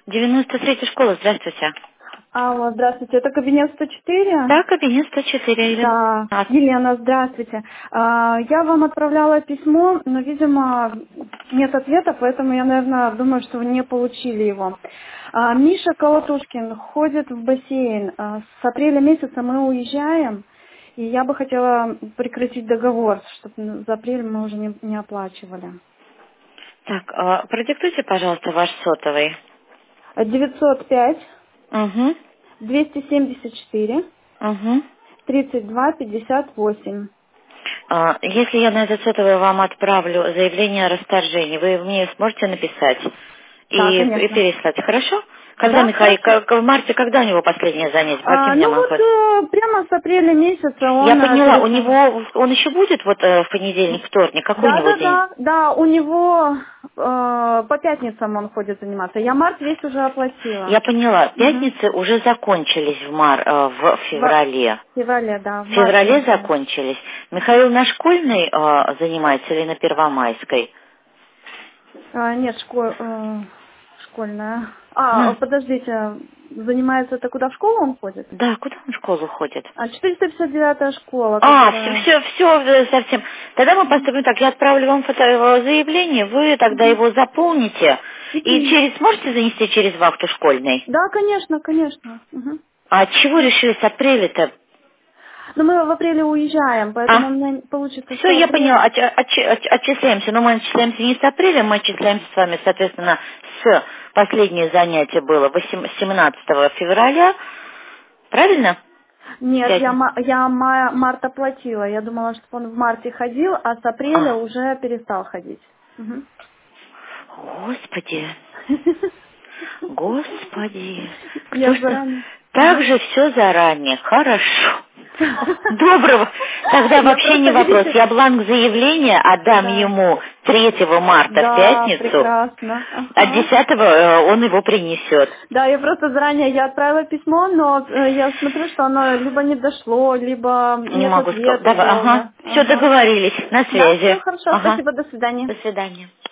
93-я школа, здравствуйте. Алло, здравствуйте. Это кабинет 104? Да, кабинет 104. Да. Елена, здравствуйте. Я вам отправляла письмо, но, видимо, нет ответа, поэтому я, наверное, думаю, что вы не получили его. Миша Колотушкин ходит в бассейн. С апреля месяца мы уезжаем, и я бы хотела прекратить договор, чтобы за апрель мы уже не оплачивали. Так, продиктуйте, пожалуйста, ваш сотовый. 905 Угу. 274 Угу. 32 58. Если я на этот сотовый вам отправлю заявление о расторжении, вы мне сможете написать Да, и конечно. переслать, хорошо? Когда Да, Михаил, хорошо. в марте, когда у него последнее занятие? По каким дням Ну он вот ходит? прямо с апреля месяца Я он поняла, у перестал. него, он еще будет вот в понедельник, вторник? Какой у Да, него да, день? да, да, у него по пятницам он ходит заниматься. Я март весь уже оплатила. Я поняла, Угу. пятницы уже закончились в В феврале. феврале, да, в В марте феврале начали. закончились. Михаил на школьной занимается или на первомайской? Нет, школьная. Ну, Подождите, занимается это куда, в школу он ходит? да, куда он в школу ходит? 459-я школа, Все, которая... все, все, совсем. Тогда мы Мгм. поступим так, я отправлю вам заявление, вы тогда Мгм. его заполните и Мгм. сможете занести через вахту школьной? Да, конечно, конечно. Мгм. А от чего решили с апреля-то? Но мы в апреле уезжаем, А? поэтому у меня получится, Все, что я поняла, апрель. отчисляемся, но мы отчисляемся не с апреля, мы отчисляемся с вами, соответственно, с последнее занятие было 17 февраля, правильно? Нет, Пятница. март оплатила. Я думала, что он в марте ходил, а с апреля А, уже перестал ходить. Мгм. Господи, Господи, кто Я что? заранее. Так Ага. же все заранее, хорошо. Доброго. Тогда Я вообще не просто, вопрос. видите, Я бланк заявления отдам да, ему 3 марта в да, пятницу, прекрасно. а Ага. 10 он его принесет. Да, я просто заранее я отправила письмо, но я смотрю, что оно либо не дошло, либо Не нет могу сказать. ответа Давай, ага. долго. Все Ага. договорились. На Да, все связи. хорошо, Ага. спасибо, до свидания. До свидания.